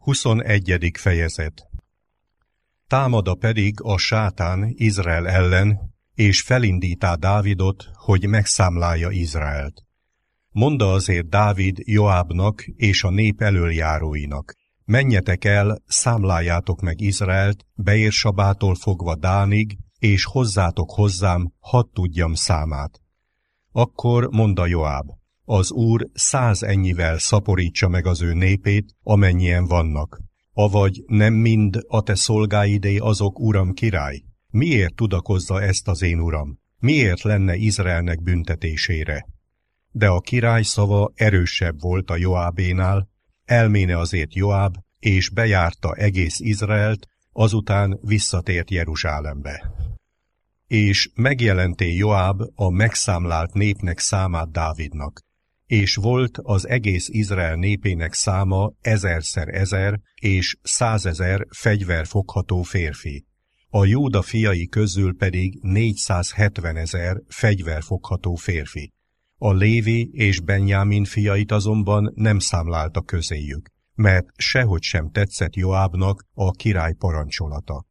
21. fejezet. Támada pedig a sátán Izrael ellen, és felindítá Dávidot, hogy megszámlálja Izraelt. Mondta azért Dávid Joábnak és a nép elöljáróinak: menjetek el, számláljátok meg Izraelt, Beérsabától fogva Dánig, és hozzátok hozzám, hadd tudjam számát. Akkor mondta Joáb: az Úr 100 ennyivel szaporítsa meg az ő népét, amennyien vannak. Avagy nem mind a te szolgáidé azok, uram király? Miért tudakozza ezt az én uram? Miért lenne Izraelnek büntetésére? De a király szava erősebb volt a Joábénál, elméne azért Joáb, és bejárta egész Izraelt, azután visszatért Jeruzsálembe. És megjelenté Joáb a megszámlált népnek számát Dávidnak, és volt az egész Izrael népének száma 1000x1000 és 100 000 fegyverfogható férfi. A Júda fiai közül pedig 470 000 fegyverfogható férfi. A Lévi és Benjámin fiait azonban nem számlálta közéjük, mert sehogy sem tetszett Joábnak a király parancsolata.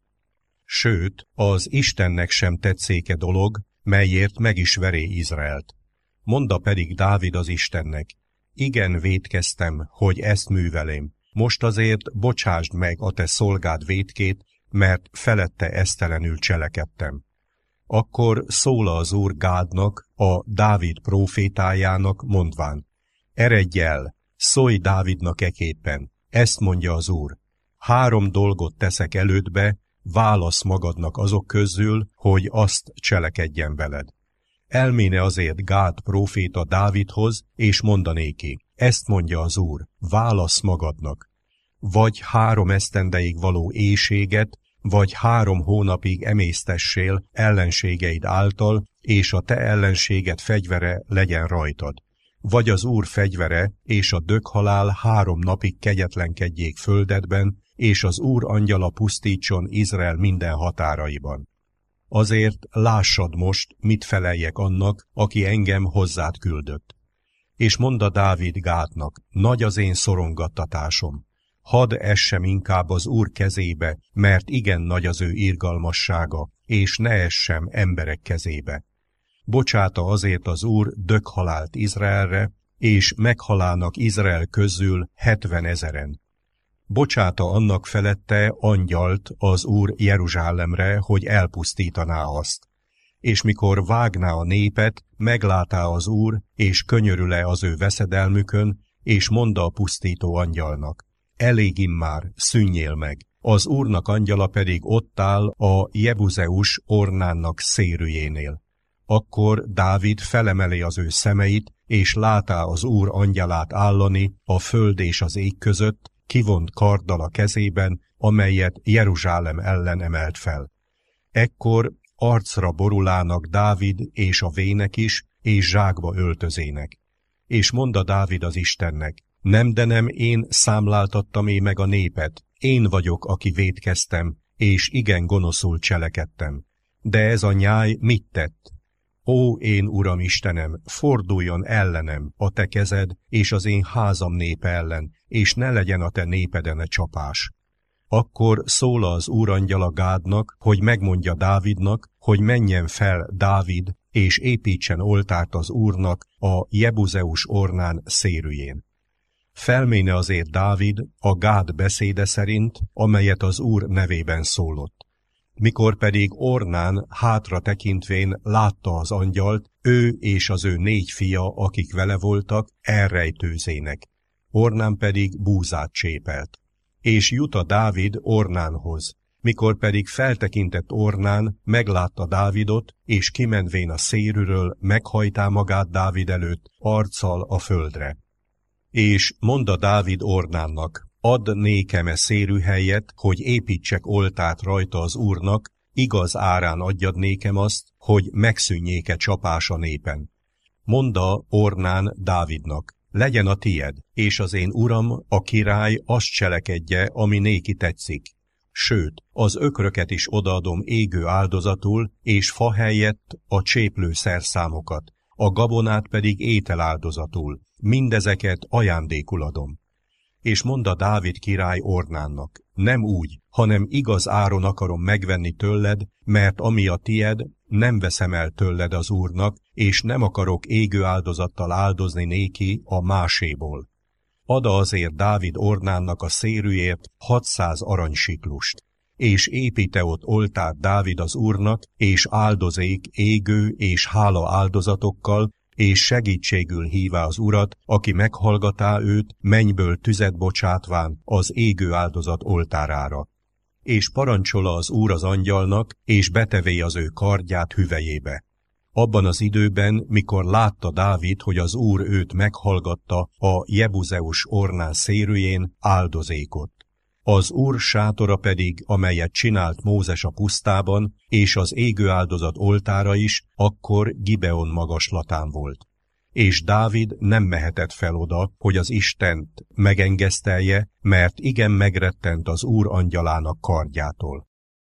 Sőt, az Istennek sem tetszéke dolog, melyért meg is veré Izraelt. Mondta pedig Dávid az Istennek: igen, vétkeztem, hogy ezt művelém. Most azért bocsásd meg a te szolgád vétkét, mert felette esztelenül cselekedtem. Akkor szól az Úr Gádnak, a Dávid prófétájának, mondván: eredj el, szólj Dávidnak eképpen, ezt mondja az Úr: 3 dolgot teszek elődbe, válasz magadnak azok közül, hogy azt cselekedjen veled. Elméne azért Gád próféta Dávidhoz, és mondanéki: ezt mondja az Úr, válasz magadnak. Vagy 3 esztendeig való éhséget, vagy 3 hónapig emésztessél ellenségeid által, és a te ellenséged fegyvere legyen rajtad. Vagy az Úr fegyvere és a döghalál 3 napig kegyetlenkedjék földedben, és az Úr angyala pusztítson Izrael minden határaiban. Azért lássad most, mit feleljek annak, aki engem hozzád küldött. És mondta Dávid Gádnak: nagy az én szorongattatásom. Hadd essem inkább az Úr kezébe, mert igen nagy az ő irgalmassága, és ne essem emberek kezébe. Bocsáta azért az Úr döghalált Izraelre, és meghalának Izrael közül 70 000-en. Bocsáta annak felette angyalt az Úr Jeruzsálemre, hogy elpusztítaná azt. És mikor vágná a népet, meglátá az Úr, és könyörül-e az ő veszedelmükön, és mondta a pusztító angyalnak: elég immár, szűnjél meg. Az Úrnak angyala pedig ott áll a Jebuzeus Ornánnak szérűjénél. Akkor Dávid felemeli az ő szemeit, és látá az Úr angyalát állani a föld és az ég között, kivont karddal a kezében, amelyet Jeruzsálem ellen emelt fel. Ekkor arcra borulának Dávid és a vének is, és zsákba öltözének. És mondta Dávid az Istennek: nem én számláltattam meg a népet, én vagyok, aki vétkeztem, és igen gonoszul cselekedtem. De ez a nyáj mit tett? Ó, én Uram Istenem, forduljon ellenem a te kezed, és az én házam népe ellen, és ne legyen a te népeden a csapás. Akkor szól az úrangyala Gádnak, hogy megmondja Dávidnak, hogy menjen fel Dávid, és építsen oltárt az Úrnak a Jebuzeus Ornán szérűjén. Felméne azért Dávid a Gád beszéde szerint, amelyet az Úr nevében szólott. Mikor pedig Ornán hátra tekintvén látta az angyalt, ő és az ő 4 fia, akik vele voltak, elrejtőzének. Ornán pedig búzát csépelt. És jut a Dávid Ornánhoz. Mikor pedig feltekintett Ornán, meglátta Dávidot, és kimenvén a szérűről meghajtá magát Dávid előtt, arccal a földre. És mondta Dávid Ornánnak: add nékem szérű helyet, hogy építsek oltárt rajta az Úrnak, igaz árán adjad nékem azt, hogy megszűnjék-e csapás a népen. Mondta Ornán Dávidnak: legyen a tied, és az én uram, a király azt cselekedje, ami néki tetszik. Sőt, az ökröket is odaadom égő áldozatul, és fa helyett a cséplő szerszámokat, a gabonát pedig ételáldozatul. Mindezeket ajándékul adom. és mondta Dávid király Ornánnak, nem úgy, hanem igaz áron akarom megvenni tőled, mert ami a tied, nem veszem el tőled az Úrnak, és nem akarok égő áldozattal áldozni néki a máséból. Ada azért Dávid Ornánnak a szérűért 600 aranysiklust, és építe ott oltárt Dávid az Úrnak, és áldozék égő és hála áldozatokkal, és segítségül hívá az Urat, aki meghallgatá őt, mennyből tüzet bocsátván az égő áldozat oltárára. És parancsola az Úr az angyalnak, és betevé az ő kardját hüvelyébe. Abban az időben, mikor látta Dávid, hogy az Úr őt meghallgatta a Jebuzeus Ornán szérűjén, áldozékot. Az Úr sátora pedig, amelyet csinált Mózes a pusztában, és az égő áldozat oltára is, akkor Gibeon magaslatán volt. És Dávid nem mehetett fel oda, hogy az Istent megengesztelje, mert igen megrettent az Úr angyalának kardjától.